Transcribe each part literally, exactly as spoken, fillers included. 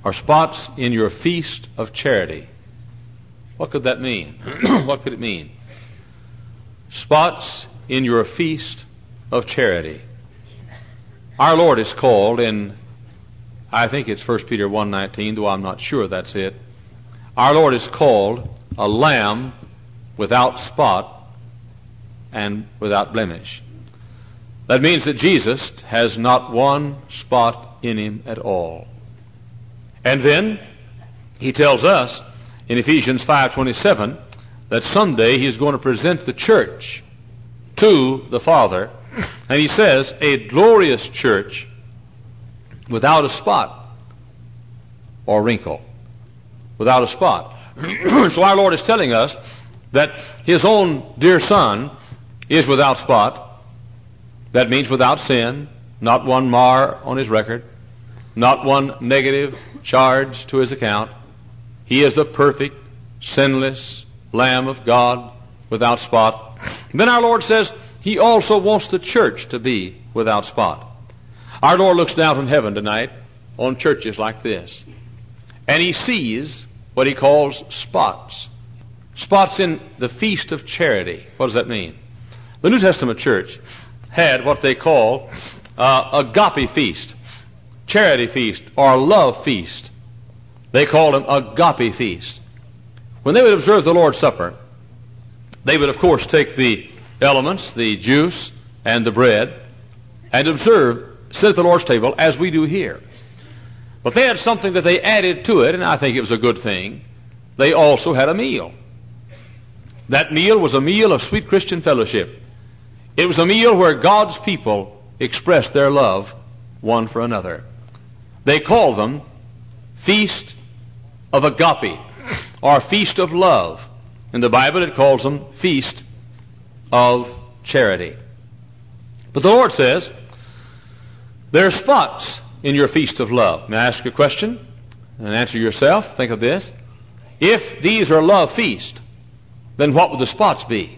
or spots in your feast of charity. What could that mean? What could it mean? Spots in your feast of charity. Our Lord is called in, I think it's First Peter one nineteen, though I'm not sure that's it. Our Lord is called a lamb without spot and without blemish. That means that Jesus has not one spot in him at all. And then he tells us in Ephesians five twenty-seven that someday he is going to present the church to the Father. And he says, a glorious church without a spot or wrinkle. Without a spot. So our Lord is telling us that his own dear Son is without spot. That means without sin, not one mar on his record, not one negative charge to his account. He is the perfect, sinless Lamb of God without spot. Then our Lord says he also wants the church to be without spot. Our Lord looks down from heaven tonight on churches like this, and he sees what he calls spots. Spots in the feast of charity. What does that mean? The New Testament church had what they call uh, agape feast, charity feast, or love feast. They called them agape feast. When they would observe the Lord's Supper, they would of course take the elements, the juice and the bread, and observe, sit at the Lord's table as we do here. But they had something that they added to it, and I think it was a good thing. They also had a meal. That meal was a meal of sweet Christian fellowship. It was a meal where God's people expressed their love one for another. They called them Feast of Agape, or Feast of Love. In the Bible it calls them Feast of Charity. But the Lord says, there are spots in your feast of love. May I ask you a question? And answer yourself. Think of this. If these are love feasts, then what would the spots be?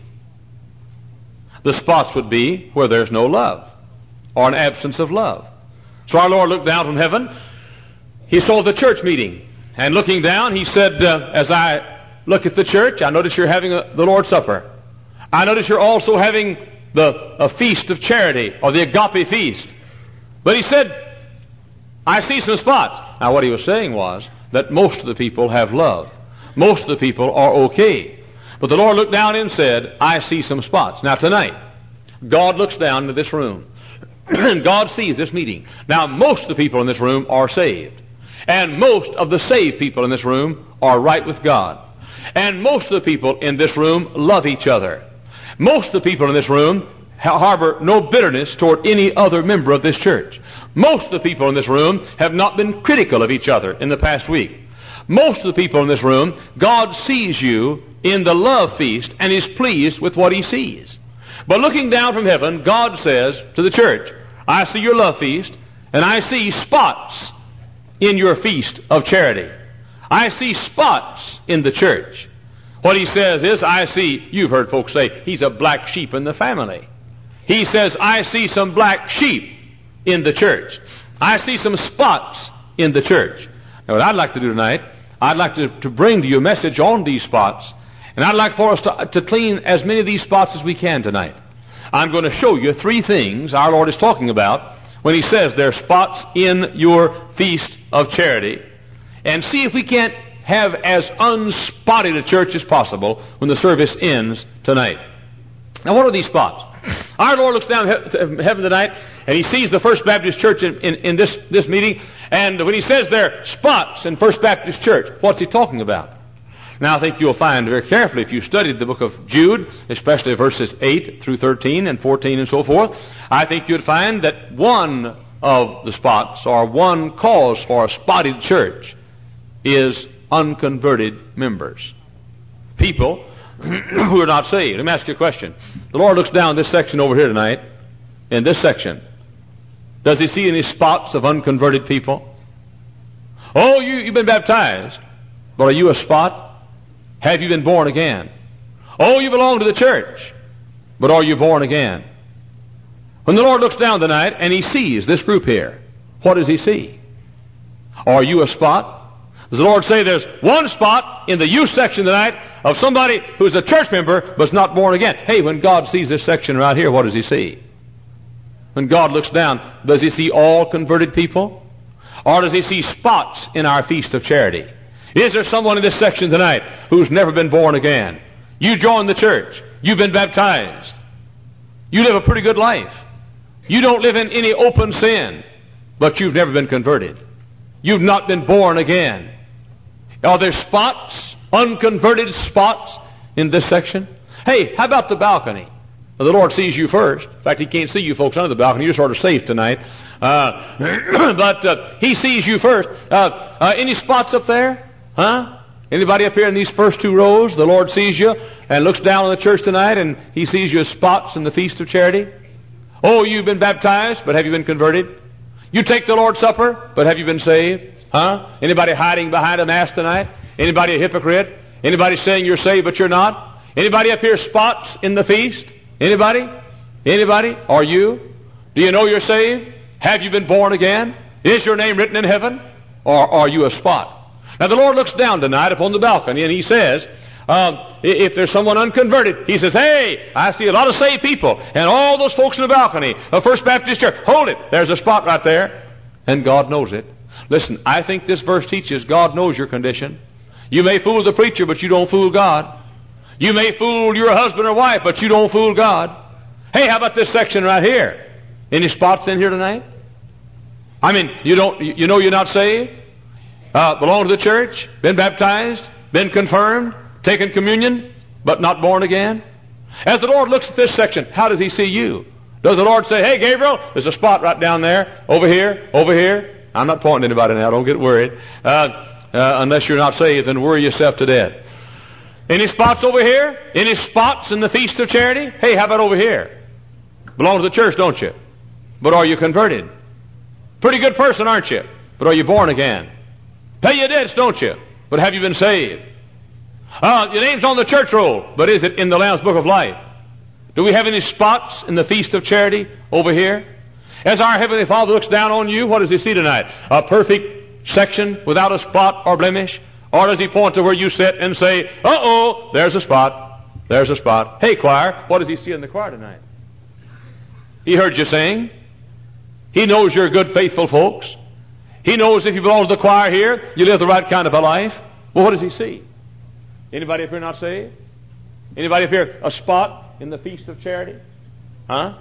The spots would be where there's no love, or an absence of love. So our Lord looked down from heaven. He saw the church meeting. And looking down, he said, uh, as I look at the church, I notice you're having a, the Lord's Supper. I notice you're also having the a feast of charity, or the agape feast. But he said, I see some spots. Now what he was saying was that most of the people have love. Most of the people are okay. But the Lord looked down and said, I see some spots. Now tonight, God looks down into this room. And God sees this meeting. Now most of the people in this room are saved. And most of the saved people in this room are right with God. And most of the people in this room love each other. Most of the people in this room harbor no bitterness toward any other member of this church. Most of the people in this room have not been critical of each other in the past week. Most of the people in this room, God sees you in the love feast and is pleased with what he sees. But looking down from heaven, God says to the church, I see your love feast, and I see spots in your feast of charity. I see spots in the church. What he says is, I see, you've heard folks say, he's a black sheep in the family. He says, I see some black sheep in the church. I see some spots in the church. Now what I'd like to do tonight, I'd like to, to bring to you a message on these spots. And I'd like for us to, to clean as many of these spots as we can tonight. I'm going to show you three things our Lord is talking about when he says there are spots in your feast of charity. And see if we can't have as unspotted a church as possible when the service ends tonight. Now what are these spots? Our Lord looks down to heaven tonight and he sees the First Baptist Church in, in, in this, this meeting. And when he says there are spots in First Baptist Church, what's he talking about? Now I think you'll find very carefully if you studied the book of Jude, especially verses eight through thirteen and fourteen and so forth, I think you'd find that one of the spots, or one cause for a spotted church, is unconverted members. People who are not saved. Let me ask you a question. The Lord looks down this section over here tonight, in this section. Does he see any spots of unconverted people? Oh, you, you've been baptized, but are you a spot? Have you been born again? Oh, you belong to the church, but are you born again? When the Lord looks down tonight and he sees this group here, what does he see? Are you a spot? Does the Lord say there's one spot in the youth section tonight of somebody who's a church member but's not born again? Hey, when God sees this section right here, what does He see? When God looks down, does He see all converted people? Or does He see spots in our feast of charity? Is there someone in this section tonight who's never been born again? You joined the church. You've been baptized. You live a pretty good life. You don't live in any open sin, but you've never been converted. You've not been born again. Are there spots, unconverted spots in this section? Hey, how about the balcony? Well, the Lord sees you first. In fact, He can't see you folks under the balcony. You're sort of safe tonight. Uh, but uh, He sees you first. Uh, uh, any spots up there? Huh? Anybody up here in these first two rows? The Lord sees you and looks down on the church tonight and He sees you as spots in the feast of charity. Oh, you've been baptized, but have you been converted? You take the Lord's Supper, but have you been saved? Huh? Anybody hiding behind a mask tonight? Anybody a hypocrite? Anybody saying you're saved but you're not? Anybody up here spots in the feast? Anybody? Anybody? Are you? Do you know you're saved? Have you been born again? Is your name written in heaven? Or are you a spot? Now the Lord looks down tonight upon the balcony and He says, um, if there's someone unconverted, He says, hey, I see a lot of saved people. And all those folks in the balcony of First Baptist Church, hold it. There's a spot right there. And God knows it. Listen, I think this verse teaches God knows your condition. You may fool the preacher, but you don't fool God. You may fool your husband or wife, but you don't fool God. Hey, how about this section right here? Any spots in here tonight? I mean, you don't, you know you're not saved? Uh, belong to the church? Been baptized? Been confirmed? Taken communion? But not born again? As the Lord looks at this section, how does He see you? Does the Lord say, hey, Gabriel, there's a spot right down there, over here, over here? I'm not pointing to anybody now, don't get worried. Uh, uh, unless you're not saved, then worry yourself to death. Any spots over here? Any spots in the feast of charity? Hey, how about over here? Belong to the church, don't you? But are you converted? Pretty good person, aren't you? But are you born again? Pay your debts, don't you? But have you been saved? Uh, your name's on the church roll, but is it in the Lamb's Book of Life? Do we have any spots in the feast of charity over here? As our Heavenly Father looks down on you, what does He see tonight? A perfect section without a spot or blemish? Or does He point to where you sit and say, uh-oh, there's a spot, there's a spot. Hey, choir, what does He see in the choir tonight? He heard you sing. He knows you're good, faithful folks. He knows if you belong to the choir here, you live the right kind of a life. Well, what does He see? Anybody up here not saved? Anybody up here a spot in the feast of charity? Huh?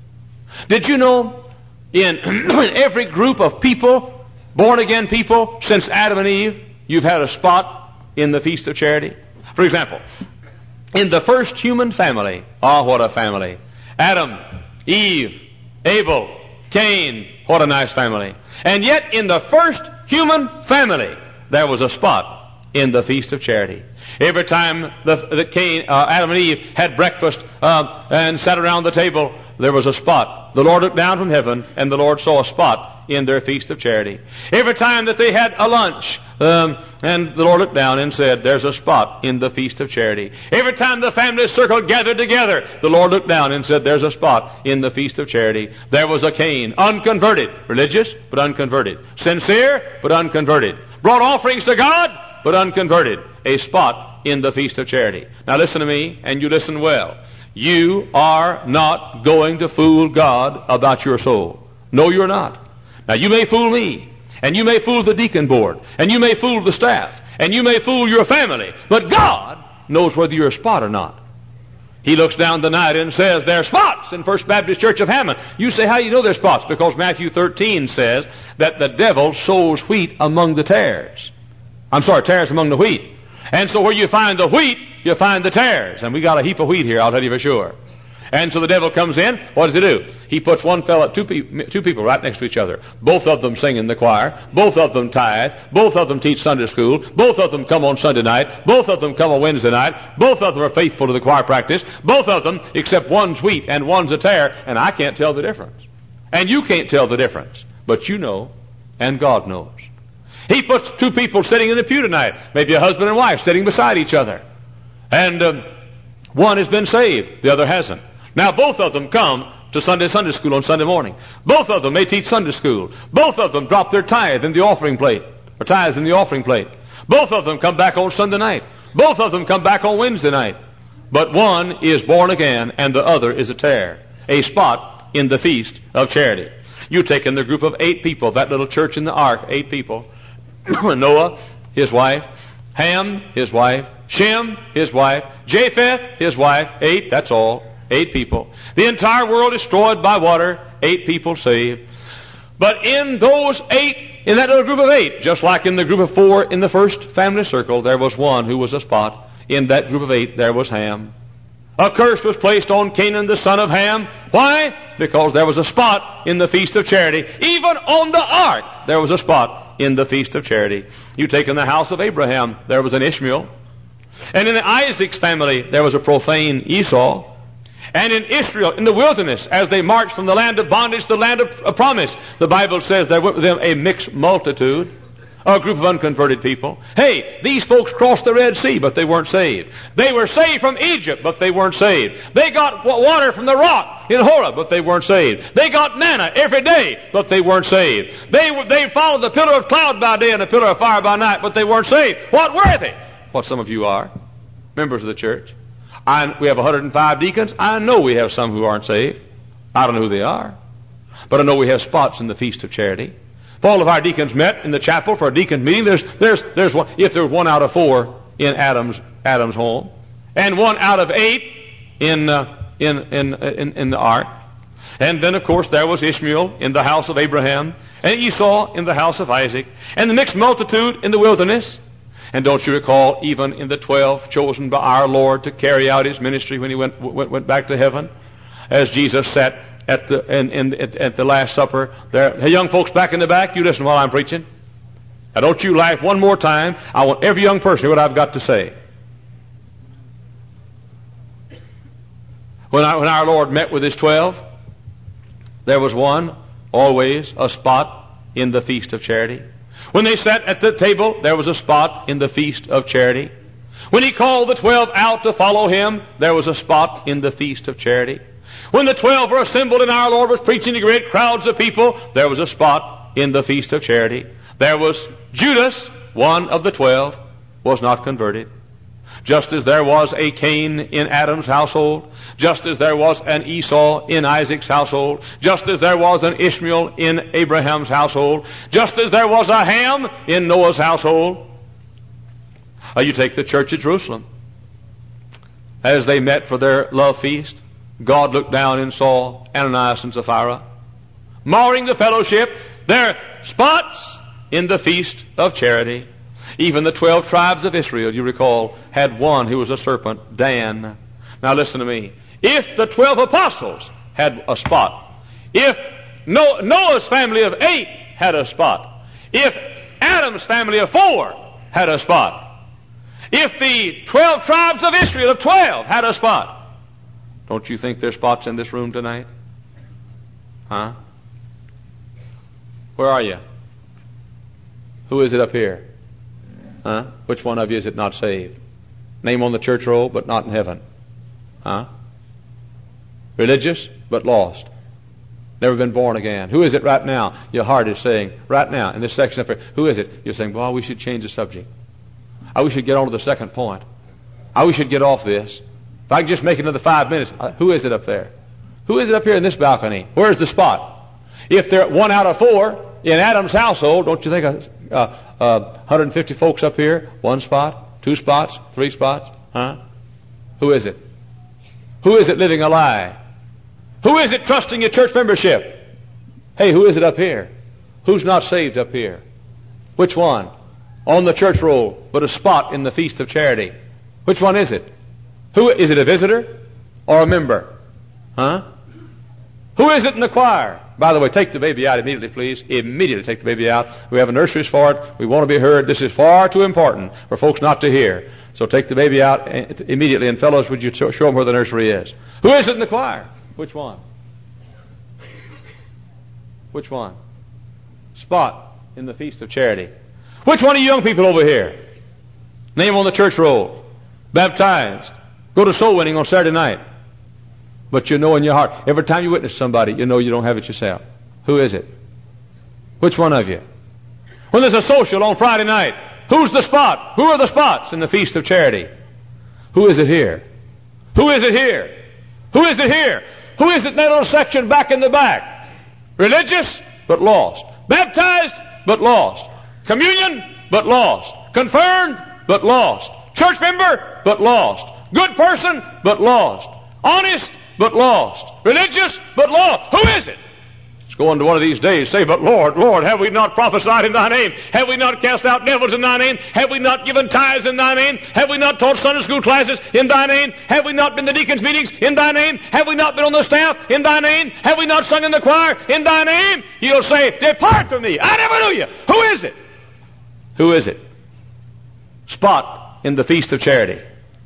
Did you know in every group of people, born again people, since Adam and Eve, you've had a spot in the feast of charity? For example, in the first human family, oh, what a family. Adam, Eve, Abel, Cain, what a nice family. And yet in the first human family, there was a spot in the feast of charity. Every time the, the Cain, uh, Adam and Eve had breakfast uh, and sat around the table, there was a spot. The Lord looked down from heaven, and the Lord saw a spot in their feast of charity. Every time that they had a lunch, um, and the Lord looked down and said, there's a spot in the feast of charity. Every time the family circle gathered together, the Lord looked down and said, there's a spot in the feast of charity. There was a Cain, unconverted, religious, but unconverted, sincere, but unconverted, brought offerings to God, but unconverted, a spot in the feast of charity. Now listen to me, and you listen well. You are not going to fool God about your soul. No, you're not. Now you may fool me, and you may fool the deacon board, and you may fool the staff, and you may fool your family, but God knows whether you're a spot or not. He looks down tonight and says, there are spots in First Baptist Church of Hammond. You say, how do you know there's spots? Because Matthew thirteen says that the devil sows wheat among the tares. I'm sorry, tares among the wheat. And so where you find the wheat, you find the tares. And we got a heap of wheat here, I'll tell you for sure. And so the devil comes in. What does he do? He puts one fella, two, pe- two people right next to each other. Both of them sing in the choir. Both of them tithe. Both of them teach Sunday school. Both of them come on Sunday night. Both of them come on Wednesday night. Both of them are faithful to the choir practice. Both of them, except one's wheat and one's a tare. And I can't tell the difference. And you can't tell the difference. But you know, and God knows. He puts two people sitting in the pew tonight, maybe a husband and wife sitting beside each other. And um, one has been saved, the other hasn't. Now both of them come to to Sunday Sunday school on Sunday morning. Both of them may teach Sunday school. Both of them drop their tithe in the offering plate, or tithes in the offering plate. Both of them come back on Sunday night. Both of them come back on Wednesday night. But one is born again and the other is a tare, a spot in the feast of charity. You take in the group of eight people, that little church in the ark, eight people. Noah, his wife. Ham, his wife. Shem, his wife. Japheth, his wife. Eight, that's all. Eight people. The entire world destroyed by water. Eight people saved. But in those eight, in that little group of eight, just like in the group of four in the first family circle, there was one who was a spot. In that group of eight, there was Ham. A curse was placed on Canaan, the son of Ham. Why? Because there was a spot in the Feast of Charity. Even on the ark, there was a spot in the Feast of Charity. You take in the house of Abraham, there was an Ishmael. And in Isaac's family, there was a profane Esau. And in Israel, in the wilderness, as they marched from the land of bondage to the land of promise, the Bible says there went with them a mixed multitude, a group of unconverted people. Hey, these folks crossed the Red Sea, but they weren't saved. They were saved from Egypt, but they weren't saved. They got water from the rock in Horeb, but they weren't saved. They got manna every day, but they weren't saved. They, they followed the pillar of cloud by day and the pillar of fire by night, but they weren't saved. What were they? What some of you are, members of the church. I, we have one hundred five deacons. I know we have some who aren't saved. I don't know who they are. But I know we have spots in the Feast of Charity. If all of our deacons met in the chapel for a deacon meeting, there's, there's, there's one, if there's one out of four in Adam's, Adam's home, and one out of eight in, uh, in, in, in, in the ark. And then, of course, there was Ishmael in the house of Abraham, and Esau in the house of Isaac, and the mixed multitude in the wilderness. And don't you recall, even in the twelve chosen by our Lord to carry out His ministry when He went, went, went back to heaven, as Jesus sat at the, in, in, at, at the Last Supper there. Hey, young folks back in the back, you listen while I'm preaching. Now don't you laugh one more time. I want every young person to hear what I've got to say. When, I, when our Lord met with His twelve, there was one, always, a spot in the Feast of Charity. When they sat at the table, there was a spot in the Feast of Charity. When He called the twelve out to follow Him, there was a spot in the Feast of Charity. When the twelve were assembled and our Lord was preaching to great crowds of people, there was a spot in the Feast of Charity. There was Judas, one of the twelve, was not converted. Just as there was a Cain in Adam's household, just as there was an Esau in Isaac's household, just as there was an Ishmael in Abraham's household, just as there was a Ham in Noah's household. Uh, you take the church at Jerusalem. As they met for their love feast, God looked down and saw Ananias and Sapphira, marring the fellowship, their spots in the Feast of Charity. Even the twelve tribes of Israel, you recall, had one who was a serpent, Dan. Now listen to me. If the twelve apostles had a spot, if Noah's family of eight had a spot, if Adam's family of four had a spot, if the twelve tribes of Israel of twelve had a spot, don't you think there's spots in this room tonight? Huh? Where are you? Who is it up here? Huh? Which one of you is it not saved? Name on the church roll, but not in heaven. Huh? Religious, but lost. Never been born again. Who is it right now? Your heart is saying, right now, in this section up here, who is it? You're saying, well, we should change the subject. I we should get on to the second point. I we should get off this. If I could just make another five minutes, uh, who is it up there? Who is it up here in this balcony? Where's the spot? If they're one out of four in Adam's household, don't you think uh, uh, one hundred fifty folks up here, one spot, two spots, three spots? Huh? Who is it? Who is it living a lie? Who is it trusting your church membership? Hey, who is it up here? Who's not saved up here? Which one? On the church roll, but a spot in the Feast of Charity. Which one is it? Who is it? A visitor or a member? Huh? Who is it in the choir? By the way, take the baby out immediately, please. Immediately take the baby out. We have nurseries for it. We want to be heard. This is far too important for folks not to hear. So take the baby out immediately. And fellows, would you show them where the nursery is? Who is it in the choir? Which one? Which one? Spot in the Feast of Charity. Which one of you young people over here? Name on the church roll. Baptized. Go to soul winning on Saturday night. But you know in your heart, every time you witness somebody, you know you don't have it yourself. Who is it? Which one of you? When there's a social on Friday night, who's the spot? Who are the spots in the Feast of Charity? Who is it here? Who is it here? Who is it here? Who is it in that little section back in the back? Religious, but lost. Baptized, but lost. Communion, but lost. Confirmed, but lost. Church member, but lost. Good person, but lost. Honest, but lost. Religious, but lost. Who is it? Let's go into one of these days, say, but Lord, Lord, have we not prophesied in thy name? Have we not cast out devils in thy name? Have we not given tithes in thy name? Have we not taught Sunday school classes in thy name? Have we not been to deacons' meetings in thy name? Have we not been on the staff in thy name? Have we not sung in the choir in thy name? You'll say, depart from me. I never knew you. Who is it? Who is it? Spot in the Feast of Charity.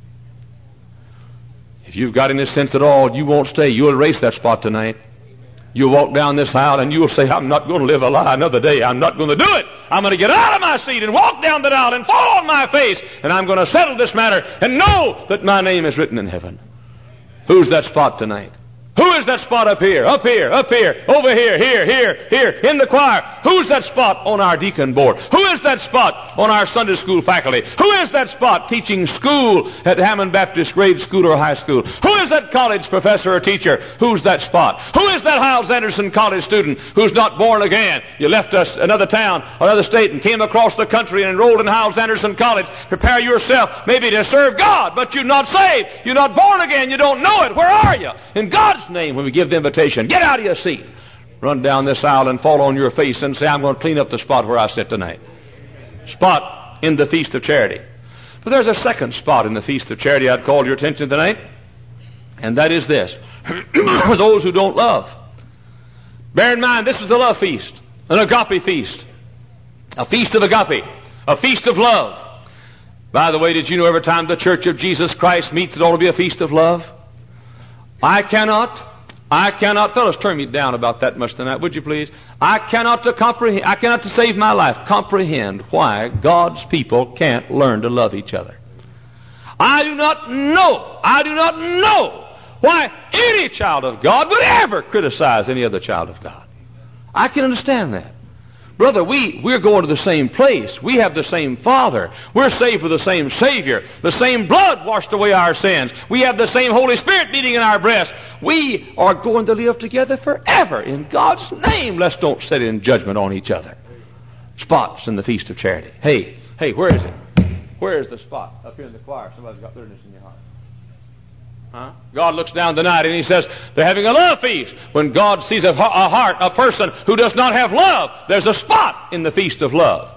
If you've got any sense at all, you won't stay. You'll erase that spot tonight. You'll walk down this aisle and you'll say, I'm not going to live a lie another day. I'm not going to do it. I'm going to get out of my seat and walk down the aisle and fall on my face. And I'm going to settle this matter and know that my name is written in heaven. Who's that spot tonight? Who is that spot up here, up here, up here, over here, here, here, here, in the choir? Who's that spot on our deacon board? Who is that spot on our Sunday school faculty? Who is that spot teaching school at Hammond Baptist grade school or high school? Who is that college professor or teacher? Who's that spot? Who is that Hyles Anderson college student who's not born again? You left us another town, another state, and came across the country and enrolled in Hyles Anderson College. Prepare yourself maybe to serve God, but you're not saved. You're not born again. You don't know it. Where are you? In God's name, when we give the invitation, get out of your seat, run down this aisle and fall on your face and say, I'm going to clean up the spot where I sit tonight. Spot in the Feast of Charity. But there's a second spot in the Feast of Charity I'd call your attention tonight, and that is this. For those who don't love. Bear in mind, this was a love feast, an agape feast, a feast of agape, a feast of love. By the way, did you know every time the Church of Jesus Christ meets, it ought to be a feast of love? I cannot, I cannot, fellas, turn me down about that much tonight, would you please? I cannot to comprehend, I cannot to save my life comprehend why God's people can't learn to love each other. I do not know, I do not know why any child of God would ever criticize any other child of God. I can understand that. Brother, we, we're going to the same place. We have the same Father. We're saved with the same Savior. The same blood washed away our sins. We have the same Holy Spirit beating in our breast. We are going to live together forever in God's name. Let's don't set in judgment on each other. Spots in the Feast of Charity. Hey, hey, where is it? Where is the spot? Up here in the choir. Somebody's got bitterness in your heart. Huh? God looks down tonight and He says, they're having a love feast. When God sees a, a heart, a person who does not have love, there's a spot in the feast of love.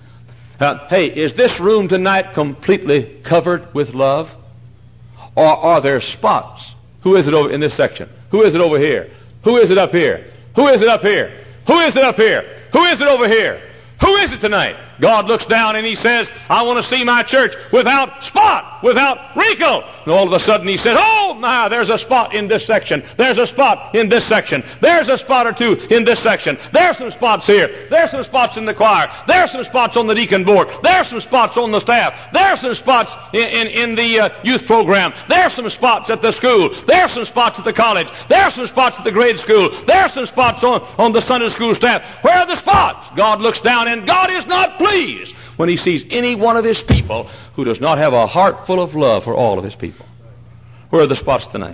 Uh, hey, is this room tonight completely covered with love? Or are there spots? Who is it over in this section? Who is it over here? Who is it up here? Who is it up here? Who is it up here? Who is it over here? Who is it tonight? God looks down and He says, I want to see my church without spot, without wrinkle. And all of a sudden He says, oh my, there's a spot in this section. There's a spot in this section. There's a spot or two in this section. There's some spots here. There's some spots in the choir. There's some spots on the deacon board. There's some spots on the staff. There's some spots in, in, in the uh, youth program. There's some spots at the school. There's some spots at the college. There's some spots at the grade school. There's some spots on, on the Sunday school staff. Where are the spots? God looks down and God is not pleased when He sees any one of His people who does not have a heart full of love for all of His people. Where are the spots tonight?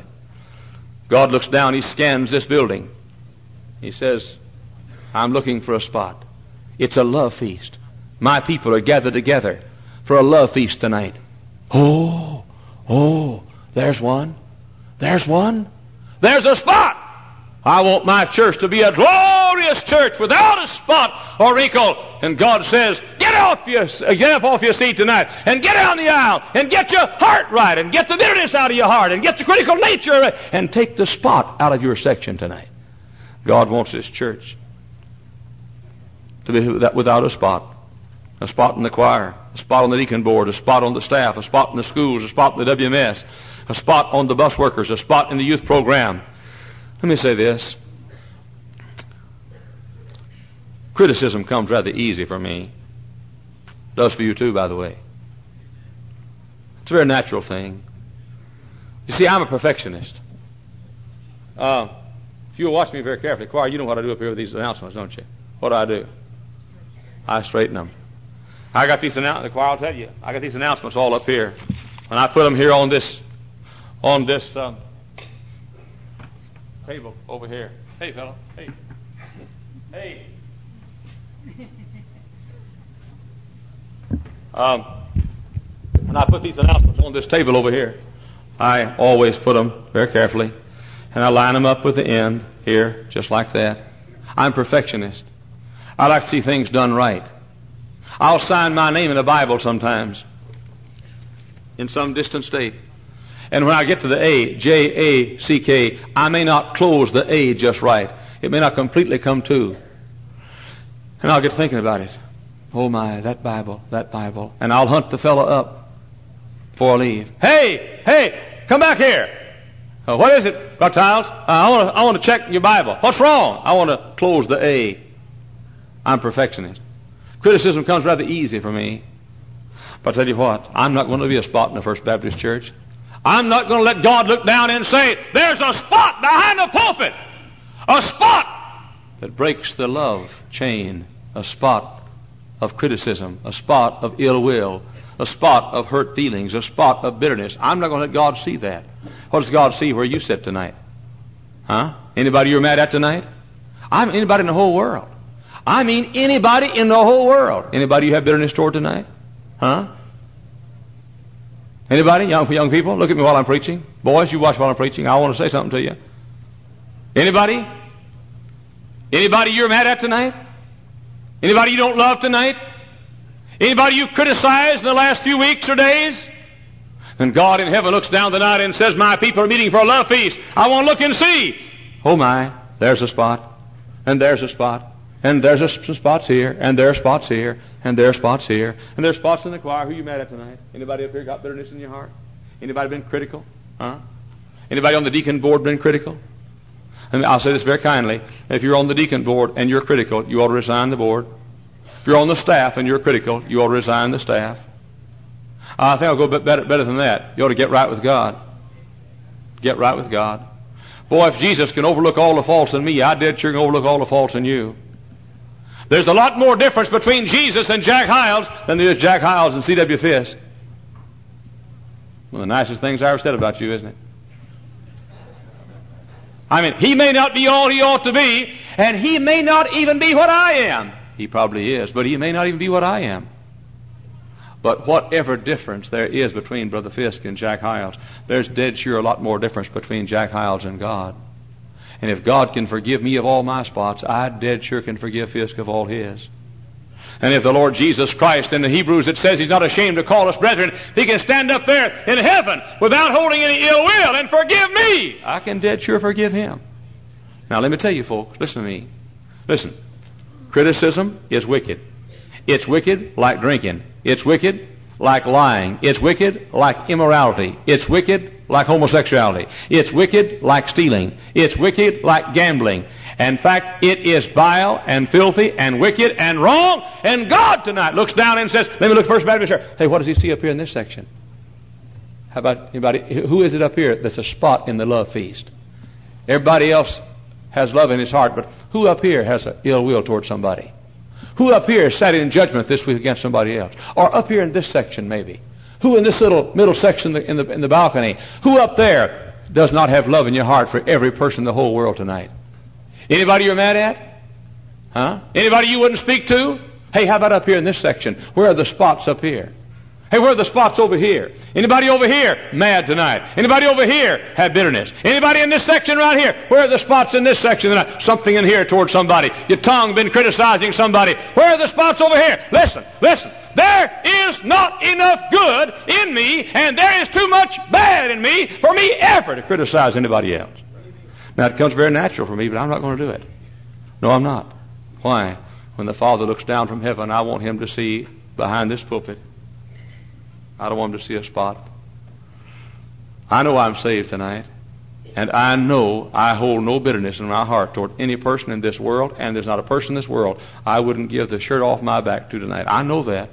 God looks down, He scans this building. He says, I'm looking for a spot. It's a love feast. My people are gathered together for a love feast tonight. Oh, oh, there's one. There's one. There's a spot. I want my church to be a glorious church without a spot or wrinkle. And God says, get off your, get up off your seat tonight and get down the aisle and get your heart right and get the bitterness out of your heart and get the critical nature right and take the spot out of your section tonight. God wants His church to be without a spot. A spot in the choir, a spot on the deacon board, a spot on the staff, a spot in the schools, a spot in the W M S, a spot on the bus workers, a spot in the youth program. Let me say this. Criticism comes rather easy for me. It does for you too, by the way. It's a very natural thing. You see, I'm a perfectionist. Uh, if you'll watch me very carefully, choir, you know what I do up here with these announcements, don't you? What do I do? I straighten them. I got these announcements, the choir will tell you, I got these announcements all up here. And I put them here on this, on this um, table over here. Hey, fella. Hey. Hey. Um, and I put these announcements on this table over here. I always put them very carefully. And I line them up with the end here, just like that. I'm a perfectionist. I like to see things done right. I'll sign my name in the Bible sometimes in some distant state. And when I get to the A, J A C K, I may not close the A just right. It may not completely come to. And I'll get thinking about it. Oh my, that Bible, that Bible. And I'll hunt the fellow up before I leave. Hey, hey, come back here. Uh, what is it, Doctor Tiles? Uh, I want to I want to check your Bible. What's wrong? I want to close the A. I'm a perfectionist. Criticism comes rather easy for me. But I tell you what, I'm not going to be a spot in the First Baptist Church. I'm not going to let God look down and say, there's a spot behind the pulpit. A spot that breaks the love chain. A spot of criticism. A spot of ill will. A spot of hurt feelings. A spot of bitterness. I'm not going to let God see that. What does God see where you sit tonight? Huh? Anybody you're mad at tonight? I'm anybody in the whole world. I mean anybody in the whole world. Anybody you have bitterness toward tonight? Huh? Anybody? Young, young people? Look at me while I'm preaching. Boys, you watch while I'm preaching. I want to say something to you. Anybody? Anybody you're mad at tonight? Anybody you don't love tonight? Anybody you criticized in the last few weeks or days? And God in heaven looks down tonight and says, my people are meeting for a love feast. I want to look and see. Oh my, there's a spot. And there's a spot. And there's a, some spots here. And there are spots here. And there are spots here. And there's spots in the choir. Who are you mad at tonight? Anybody up here got bitterness in your heart? Anybody been critical? Huh? Anybody on the deacon board been critical? And I'll say this very kindly. If you're on the deacon board and you're critical, you ought to resign the board. If you're on the staff and you're critical, you ought to resign the staff. I think I'll go a bit better, better than that. You ought to get right with God. Get right with God. Boy, if Jesus can overlook all the faults in me, I dead sure can overlook all the faults in you. There's a lot more difference between Jesus and Jack Hiles than there is Jack Hiles and C W Fisk. One of the nicest things I ever said about you, isn't it? I mean, he may not be all he ought to be, and he may not even be what I am. He probably is, but he may not even be what I am. But whatever difference there is between Brother Fisk and Jack Hiles, there's dead sure a lot more difference between Jack Hiles and God. And if God can forgive me of all my spots, I dead sure can forgive Fisk of all his. And if the Lord Jesus Christ in the Hebrews, it says he's not ashamed to call us brethren, if he can stand up there in heaven without holding any ill will and forgive me, I can dead sure forgive him. Now let me tell you folks, listen to me. Listen, criticism is wicked. It's wicked like drinking. It's wicked like lying. It's wicked like immorality. It's wicked like homosexuality. It's wicked like stealing. It's wicked like gambling. In fact, it is vile and filthy and wicked and wrong. And God tonight looks down and says, let me look First Baptist Church. Hey, what does he see up here in this section? How about anybody? Who is it up here that's a spot in the love feast? Everybody else has love in his heart, but who up here has an ill will toward somebody? Who up here sat in judgment this week against somebody else? Or up here in this section maybe? Who in this little middle section in the, in the balcony? Who up there does not have love in your heart for every person in the whole world tonight? Anybody you're mad at? Huh? Anybody you wouldn't speak to? Hey, how about up here in this section? Where are the spots up here? Hey, where are the spots over here? Anybody over here mad tonight? Anybody over here have bitterness? Anybody in this section right here? Where are the spots in this section tonight? Something in here towards somebody. Your tongue been criticizing somebody. Where are the spots over here? Listen, listen. There is not enough good in me, and there is too much bad in me for me ever to criticize anybody else. Now, it comes very natural for me, but I'm not going to do it. No, I'm not. Why? When the Father looks down from heaven, I want him to see behind this pulpit. I don't want him to see a spot. I know I'm saved tonight, and I know I hold no bitterness in my heart toward any person in this world, and there's not a person in this world I wouldn't give the shirt off my back to tonight. I know that.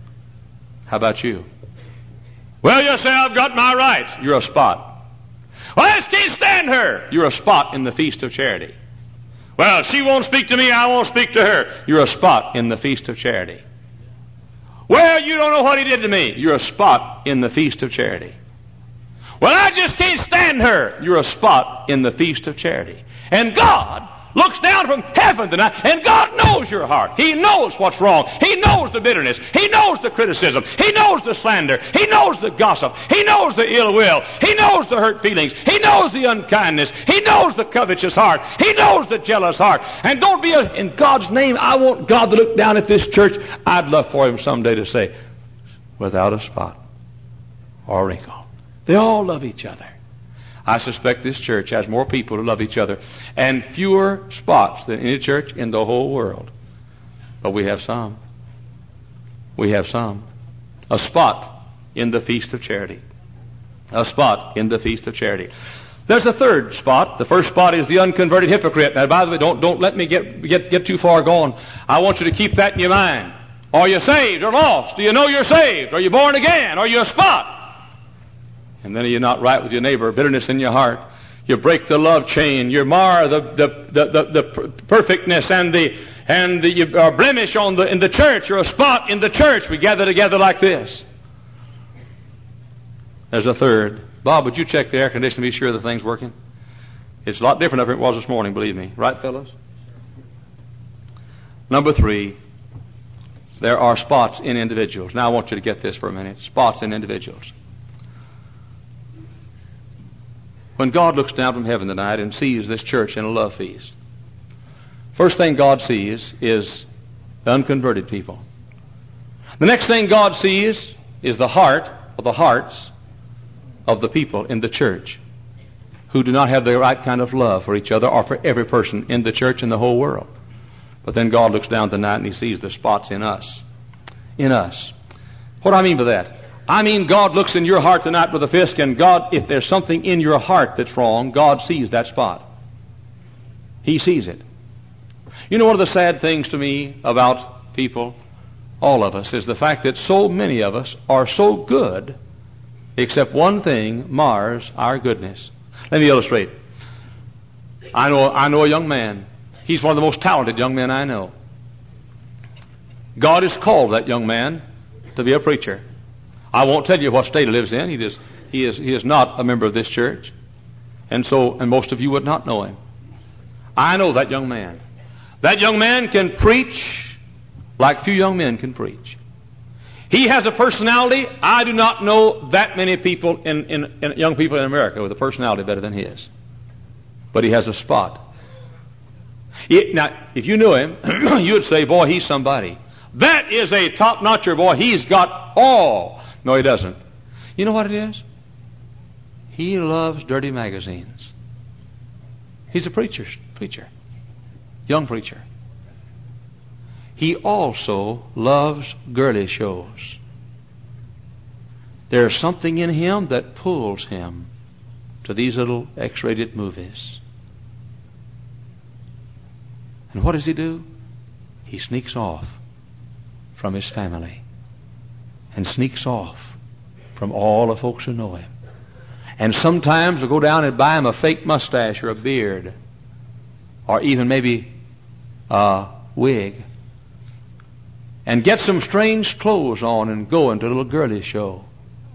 How about you? Well, you say I've got my rights. You're a spot. Well, I just can't stand her. You're a spot in the feast of charity. Well, she won't speak to me, I won't speak to her. You're a spot in the feast of charity. Well, you don't know what he did to me. You're a spot in the feast of charity. Well, I just can't stand her. You're a spot in the feast of charity. And God looks down from heaven tonight, and God knows your heart. He knows what's wrong. He knows the bitterness. He knows the criticism. He knows the slander. He knows the gossip. He knows the ill will. He knows the hurt feelings. He knows the unkindness. He knows the covetous heart. He knows the jealous heart. And don't be a, in God's name, I want God to look down at this church. I'd love for him someday to say, without a spot or wrinkle. They all love each other. I suspect this church has more people who love each other and fewer spots than any church in the whole world. But we have some. We have some. A spot in the feast of charity. A spot in the feast of charity. There's a third spot. The first spot is the unconverted hypocrite. Now, by the way, don't, don't let me get, get, get too far gone. I want you to keep that in your mind. Are you saved or lost? Do you know you're saved? Are you born again? Are you a spot? And then you're not right with your neighbor, bitterness in your heart. You break the love chain. You mar the, the, the, the, the perfectness and the, and the you are blemish on the, in the church. You're a spot in the church. We gather together like this. There's a third. Bob, would you check the air conditioning to be sure the thing's working? It's a lot different than it was this morning, believe me. Right, fellas? Number three, there are spots in individuals. Now I want you to get this for a minute. Spots in individuals. When God looks down from heaven tonight and sees this church in a love feast, first thing God sees is the unconverted people. The next thing God sees is the heart or the hearts of the people in the church who do not have the right kind of love for each other or for every person in the church in the whole world. But then God looks down tonight and he sees the spots in us. In us. What do I mean by that? I mean, God looks in your heart tonight with a fist, and God, if there's something in your heart that's wrong, God sees that spot. He sees it. You know, one of the sad things to me about people, all of us, is the fact that so many of us are so good, except one thing mars our goodness. Let me illustrate. I know, I know a young man. He's one of the most talented young men I know. God has called that young man to be a preacher. I won't tell you what state he lives in. He is, he is, he is not a member of this church. And so, and most of you would not know him. I know that young man. That young man can preach like few young men can preach. He has a personality. I do not know that many people, in, in, in young people in America with a personality better than his. But he has a spot. It, now, if you knew him, you would say, boy, he's somebody. That is a top-notcher, boy. He's got all. No, he doesn't. You know what it is? He loves dirty magazines. He's a preacher, preacher, young preacher. He also loves girly shows. There's something in him that pulls him to these little X-rated movies. And what does he do? He sneaks off from his family and sneaks off from all the folks who know him. And sometimes will go down and buy him a fake mustache or a beard or even maybe a wig and get some strange clothes on and go into a little girly show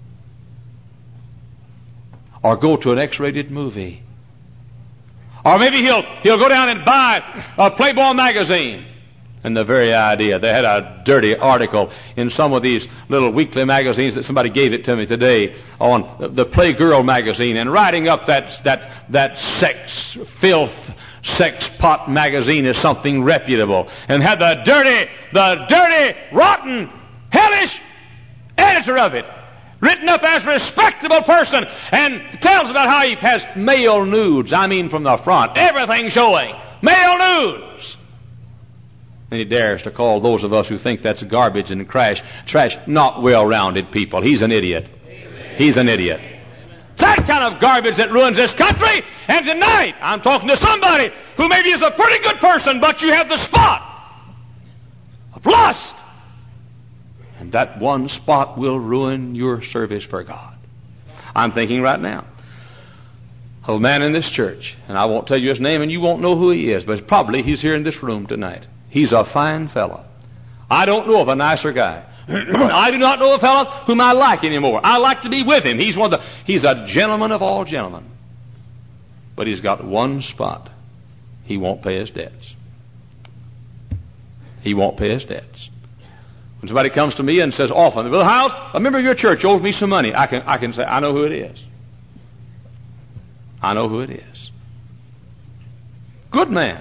or go to an X-rated movie. Or maybe he'll he'll go down and buy a Playboy magazine. And the very idea, they had a dirty article in some of these little weekly magazines that somebody gave it to me today on the Playgirl magazine, and writing up that that that sex filth, sex pot magazine as something reputable, and had the dirty, the dirty, rotten, hellish editor of it written up as a respectable person, and tells about how he has male nudes. I mean, from the front, everything showing, male nudes. And he dares to call those of us who think that's garbage and trash, trash, not well-rounded people. He's an idiot. He's an idiot. That kind of garbage that ruins this country. And tonight, I'm talking to somebody who maybe is a pretty good person, but you have the spot of lust. And that one spot will ruin your service for God. I'm thinking right now. of a man in this church, and I won't tell you his name and you won't know who he is, but probably he's here in this room tonight. He's a fine fellow. I don't know of a nicer guy. I do not know a fellow whom I like anymore. I like to be with him. He's one of the, he's a gentleman of all gentlemen. But he's got one spot. He won't pay his debts. He won't pay his debts. When somebody comes to me and says often, Brother Hiles, a member of your church owes me some money, I can, I can say, I know who it is. I know who it is. Good man.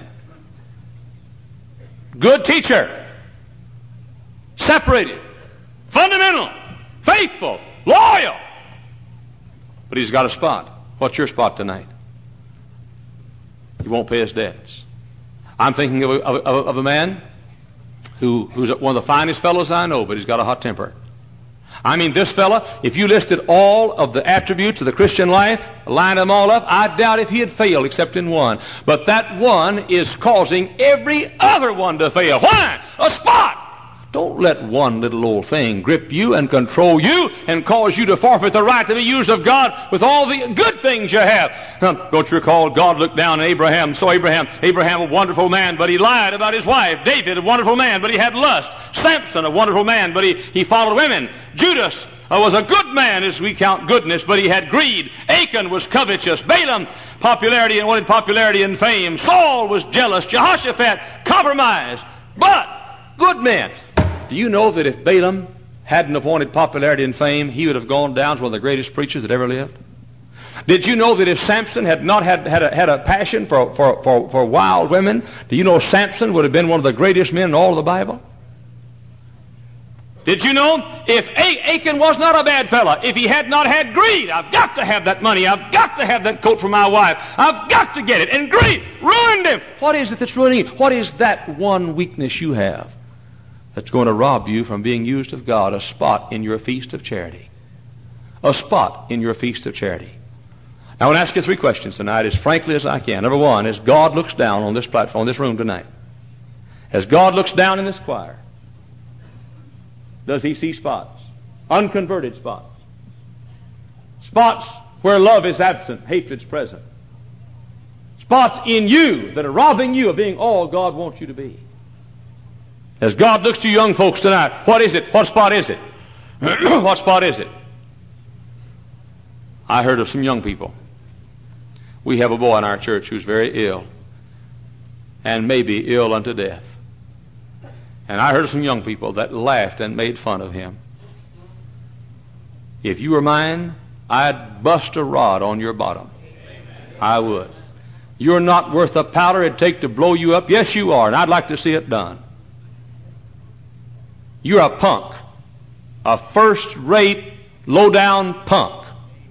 Good teacher. Separated. Fundamental. Faithful. Loyal. But he's got a spot. What's your spot tonight? He won't pay his debts. I'm thinking of a, of, of a man who, who's one of the finest fellows I know, but he's got a hot temper. I mean, this fella, if you listed all of the attributes of the Christian life, line them all up, I doubt if he had failed except in one. But that one is causing every other one to fail. Why? A spot! Don't let one little old thing grip you and control you and cause you to forfeit the right to be used of God with all the good things you have. Now, don't you recall God looked down on Abraham, saw Abraham, Abraham a wonderful man, but he lied about his wife. David, a wonderful man, but he had lust. Samson, a wonderful man, but he, he followed women. Judas uh, was a good man as we count goodness, but he had greed. Achan was covetous. Balaam, popularity and wanted popularity and fame. Saul was jealous. Jehoshaphat, compromised. But good men. Do you know that if Balaam hadn't have wanted popularity and fame, he would have gone down as one of the greatest preachers that ever lived? Did you know that if Samson had not had, had, a, had a passion for, for, for, for wild women, do you know Samson would have been one of the greatest men in all of the Bible? Did you know if Achan was not a bad fella, if he had not had greed, I've got to have that money, I've got to have that coat for my wife, I've got to get it, and greed ruined him. What is it that's ruining him? What is that one weakness you have that's going to rob you from being used of God? A spot in your feast of charity. A spot in your feast of charity. Now, I want to ask you three questions tonight as frankly as I can. Number one, as God looks down on this platform, this room tonight, as God looks down in this choir, does he see spots? Unconverted spots. Spots where love is absent, hatred's present. Spots in you that are robbing you of being all God wants you to be. As God looks to you young folks tonight, what is it? What spot is it? What spot is it? I heard of some young people. We have a boy in our church who's very ill and may be ill unto death. And I heard of some young people that laughed and made fun of him. If you were mine, I'd bust a rod on your bottom. I would. You're not worth the powder it'd take to blow you up. Yes, you are, and I'd like to see it done. You're a punk. A first-rate, low-down punk.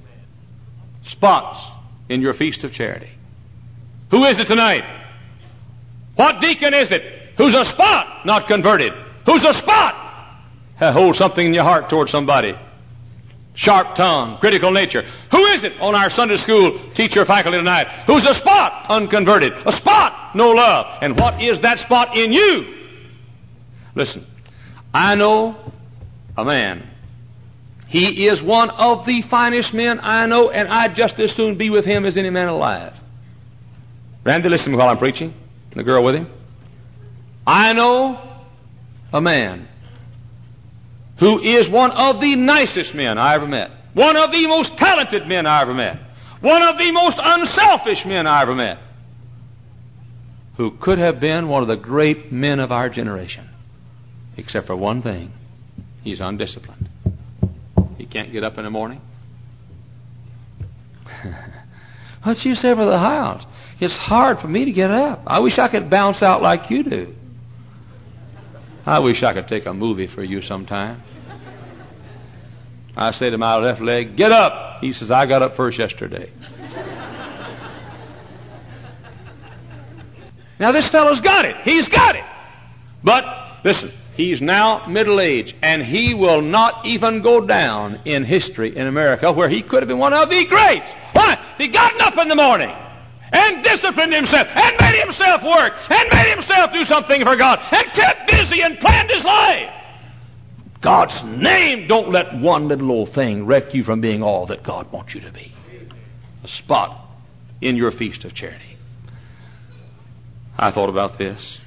Spots in your feast of charity. Who is it tonight? What deacon is it who's a spot not converted? Who's a spot? Hold something in your heart toward somebody. Sharp tongue, critical nature. Who is it on our Sunday school teacher faculty tonight who's a spot unconverted? A spot, no love. And what is that spot in you? Listen, I know a man. He is one of the finest men I know, and I'd just as soon be with him as any man alive. Randy, listen to me while I'm preaching. The girl with him. I know a man who is one of the nicest men I ever met. One of the most talented men I ever met. One of the most unselfish men I ever met. Who could have been one of the great men of our generation. Except for one thing. He's undisciplined. He can't get up in the morning. What you say, Brother Hiles? It's hard for me to get up. I wish I could bounce out like you do. I wish I could take a movie for you sometime. I say to my left leg, get up. He says, I got up first yesterday. Now this fellow's got it. He's got it. But, listen, he's now middle-aged, and he will not even go down in history in America where he could have been one of the greats. Why? He got up in the morning and disciplined himself and made himself work and made himself do something for God and kept busy and planned his life. God's name, don't let one little old thing wreck you from being all that God wants you to be. A spot in your feast of charity. I thought about this.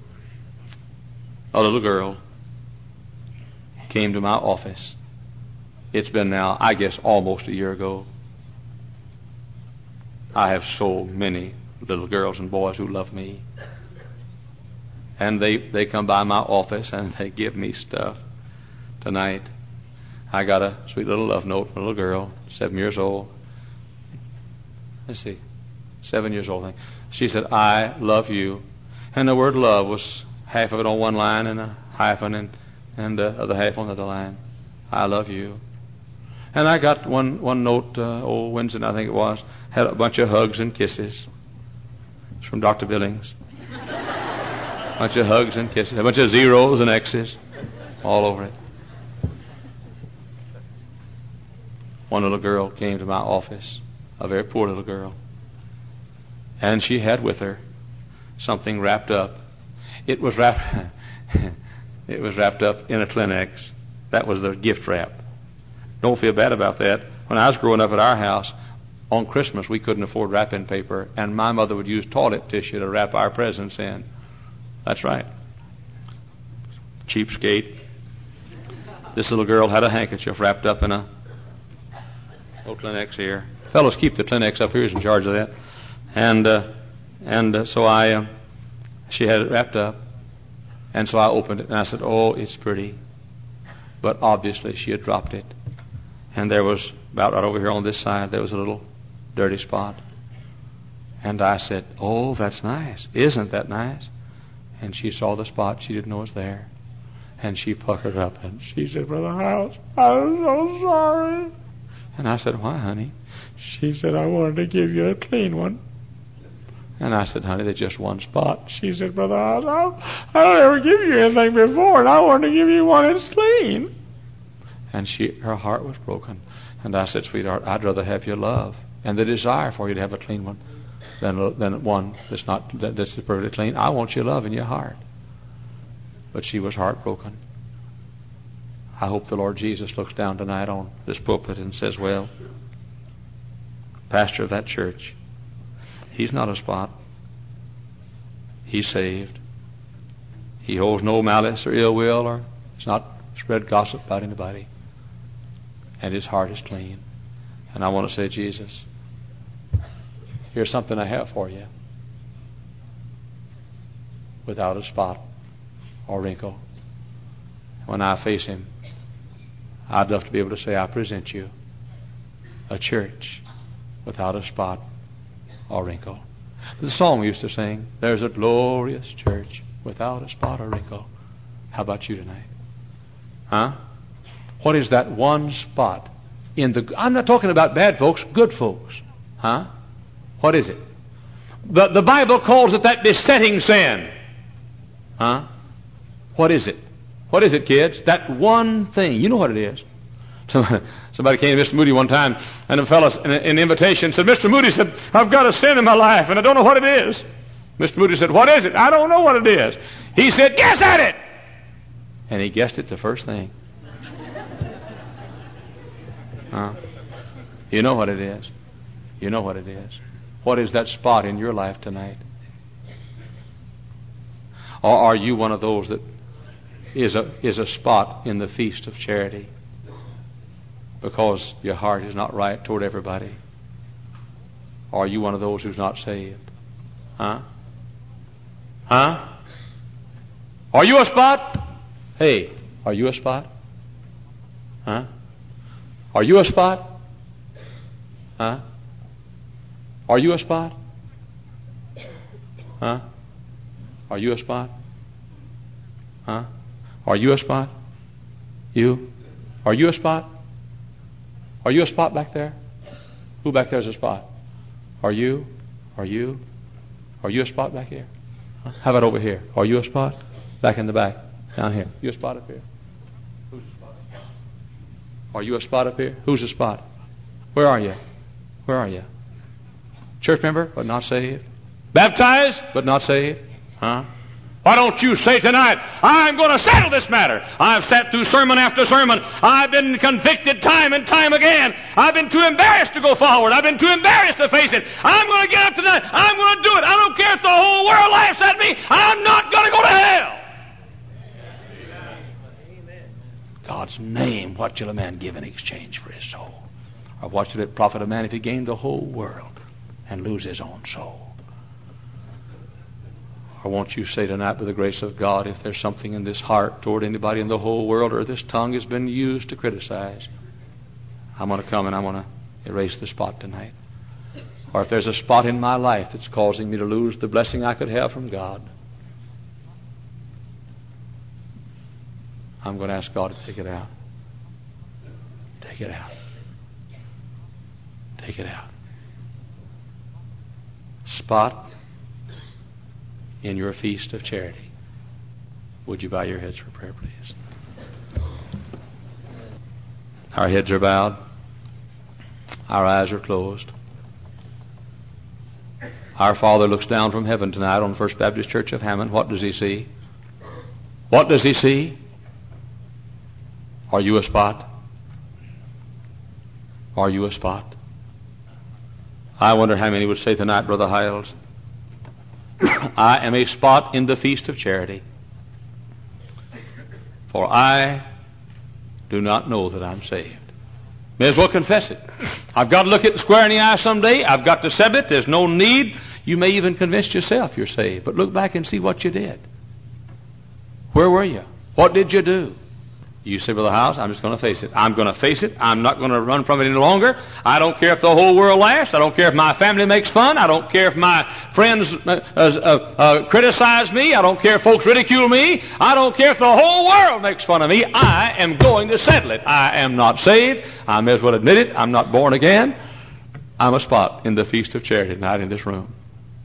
A little girl came to my office. It's been now, I guess, almost a year ago. I have so many little girls and boys who love me. And they, they come by my office and they give me stuff. Tonight, I got a sweet little love note from a little girl, seven years old. Let's see, seven years old. I think. She said, "I love you." And the word love was half of it on one line and a hyphen and, and the other half on the other line. I love you. And I got one, one note, uh, old Wednesday, I think it was, had a bunch of hugs and kisses. It's from Doctor Billings. A bunch of hugs and kisses, a bunch of zeros and X's all over it. One little girl came to my office, a very poor little girl, and she had with her something wrapped up. It was wrapped. It was wrapped up in a Kleenex. That was the gift wrap. Don't feel bad about that. When I was growing up at our house, on Christmas we couldn't afford wrapping paper, and my mother would use toilet tissue to wrap our presents in. That's right. Cheapskate. This little girl had a handkerchief wrapped up in a little Kleenex here. Fellows, keep the Kleenex up here. He's in charge of that. And uh, and uh, so I, uh, she had it wrapped up, and so I opened it and I said, "Oh, it's pretty," but obviously she had dropped it, and there was about right over here on this side there was a little dirty spot, and I said, "Oh, that's nice. Isn't that nice?" And she saw the spot. She didn't know it was there, and she puckered up and she said, "Brother House, I'm so sorry." And I said, "Why, honey?" She said, "I wanted to give you a clean one." And I said, "Honey, there's just one spot." She said, "Brother House, I don't ever give you anything before, and I wanted to give you one that's clean." And she, her heart was broken. And I said, "Sweetheart, I'd rather have your love and the desire for you to have a clean one than than one that's not that's perfectly clean. I want your love in your heart." But she was heartbroken. I hope the Lord Jesus looks down tonight on this pulpit and says, "Well, pastor of that church, he's not a spot. He's saved. He holds no malice or ill will or does not spread gossip about anybody. And his heart is clean." And I want to say, "Jesus, here's something I have for you. Without a spot or wrinkle. When I face him, I'd love to be able to say, I present you a church without a spot or wrinkle." The song we used to sing, "There's a glorious church without a spot or wrinkle." How about you tonight? Huh? What is that one spot in the... I'm not talking about bad folks, good folks. Huh? What is it? The, the Bible calls it that besetting sin. Huh? What is it? What is it, kids? That one thing. You know what it is. Somebody came to Mister Moody one time, and a fellow in an invitation said, "Mister Moody said, I've got a sin in my life, and I don't know what it is." Mister Moody said, "What is it?" "I don't know what it is." He said, "Guess at it." And he guessed it the first thing. Huh? You know what it is. You know what it is. What is that spot in your life tonight? Or are you one of those that is a is a spot in the feast of charity because your heart is not right toward everybody? Or are you one of those who's not saved? Huh? Huh? Are you a spot? Hey, are you a spot? Huh? Are you a spot? Huh? Are you a spot? Huh? Are you a spot? Huh? Are you a spot? You? Are you a spot? Are you a spot back there? Who back there is a spot? Are you? Are you? Are you a spot back here? Huh? How about over here? Are you a spot? Back in the back. Down here. You a spot up here? Who's a spot? Are you a spot up here? Who's a spot? Where are you? Where are you? Church member, but not saved. Baptized, but not saved. Huh? Why don't you say tonight, I'm going to settle this matter. I've sat through sermon after sermon. I've been convicted time and time again. I've been too embarrassed to go forward. I've been too embarrassed to face it. I'm going to get up tonight. I'm going to do it. I don't care if the whole world laughs at me. I'm not going to go to hell. God's name, what shall a man give in exchange for his soul? Or what shall it profit a man if he gain the whole world and lose his own soul? Or won't you say tonight, by the grace of God, if there's something in this heart toward anybody in the whole world, or this tongue has been used to criticize, I'm going to come and I'm going to erase the spot tonight. Or if there's a spot in my life that's causing me to lose the blessing I could have from God, I'm going to ask God to take it out. Take it out. Take it out. Spot in your feast of charity. Would you bow your heads for prayer, please? Our heads are bowed. Our eyes are closed. Our Father looks down from heaven tonight on First Baptist Church of Hammond. What does he see? What does he see? Are you a spot? Are you a spot? I wonder how many would say tonight, Brother Hiles, I am a spot in the feast of charity, for I do not know that I'm saved. May as well confess it. I've got to look it square in the eye someday. I've got to settle it. There's no need. You may even convince yourself you're saved, but look back and see what you did. Where were you? What did you do? You say, Brother Hiles, I'm just going to face it. I'm going to face it. I'm not going to run from it any longer. I don't care if the whole world laughs. I don't care if my family makes fun. I don't care if my friends uh, uh, uh, criticize me. I don't care if folks ridicule me. I don't care if the whole world makes fun of me. I am going to settle it. I am not saved. I may as well admit it. I'm not born again. I'm a spot in the feast of charity tonight in this room,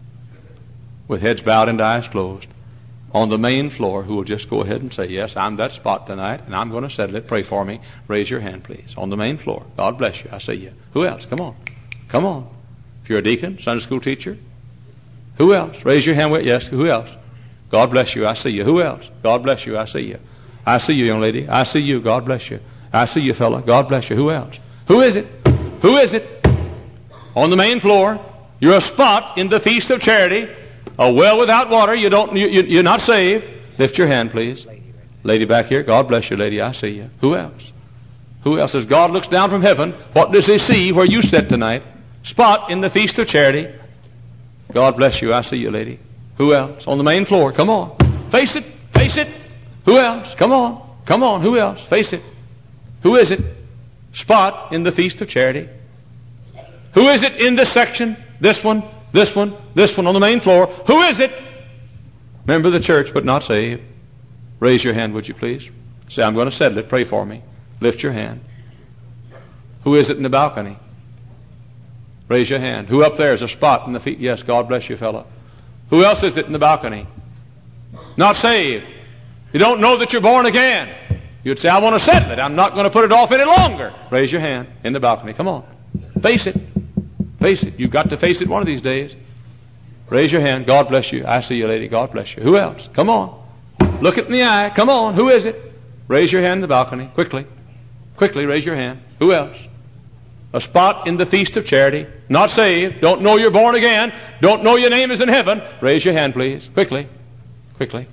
with heads bowed and eyes closed. On the main floor, who will just go ahead and say, yes, I'm that spot tonight, and I'm going to settle it. Pray for me. Raise your hand, please. On the main floor. God bless you. I see you. Who else? Come on. Come on. If you're a deacon, Sunday school teacher. Who else? Raise your hand. Yes, who else? God bless you. I see you. Who else? God bless you. I see you. I see you, young lady. I see you. God bless you. I see you, fella. God bless you. Who else? Who is it? Who is it? On the main floor. You're a spot in the feast of charity. A well without water, you don't, you, you, you're not saved. Lift your hand, please. Lady back here, God bless you, lady, I see you. Who else? Who else? As God looks down from heaven, what does he see where you sit tonight? Spot in the feast of charity. God bless you, I see you, lady. Who else? On the main floor, come on. Face it, face it. Who else? Come on, come on, who else? Face it. Who is it? Spot in the feast of charity. Who is it in this section? This one? This one, this one on the main floor. Who is it? Member of the church, but not saved. Raise your hand, would you please? Say, I'm going to settle it. Pray for me. Lift your hand. Who is it in the balcony? Raise your hand. Who up there is a spot in the feet? Yes, God bless you, fella. Who else is it in the balcony? Not saved. You don't know that you're born again. You'd say, I want to settle it. I'm not going to put it off any longer. Raise your hand in the balcony. Come on. Face it. Face it. You've got to face it one of these days. Raise your hand. God bless you. I see you, lady. God bless you. Who else? Come on. Look it in the eye. Come on. Who is it? Raise your hand in the balcony. Quickly. Quickly raise your hand. Who else? A spot in the feast of charity. Not saved. Don't know you're born again. Don't know your name is in heaven. Raise your hand, please. Quickly. Quickly.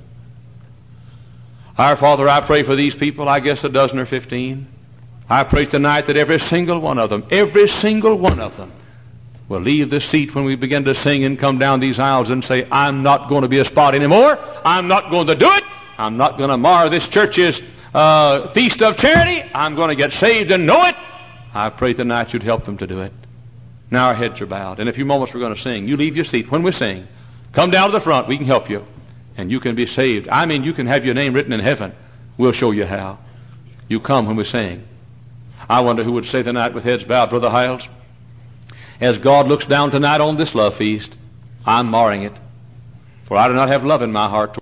Our Father, I pray for these people, I guess a dozen or fifteen. I pray tonight that every single one of them, every single one of them, will leave the seat when we begin to sing and come down these aisles and say, I'm not going to be a spot anymore. I'm not going to do it. I'm not going to mar this church's uh, feast of charity. I'm going to get saved and know it. I pray tonight you'd help them to do it. Now our heads are bowed. In a few moments we're going to sing. You leave your seat when we sing. Come down to the front. We can help you. And you can be saved. I mean, you can have your name written in heaven. We'll show you how. You come when we sing. I wonder who would say tonight with heads bowed, Brother Hiles, as God looks down tonight on this love feast, I'm marring it. For I do not have love in my heart toward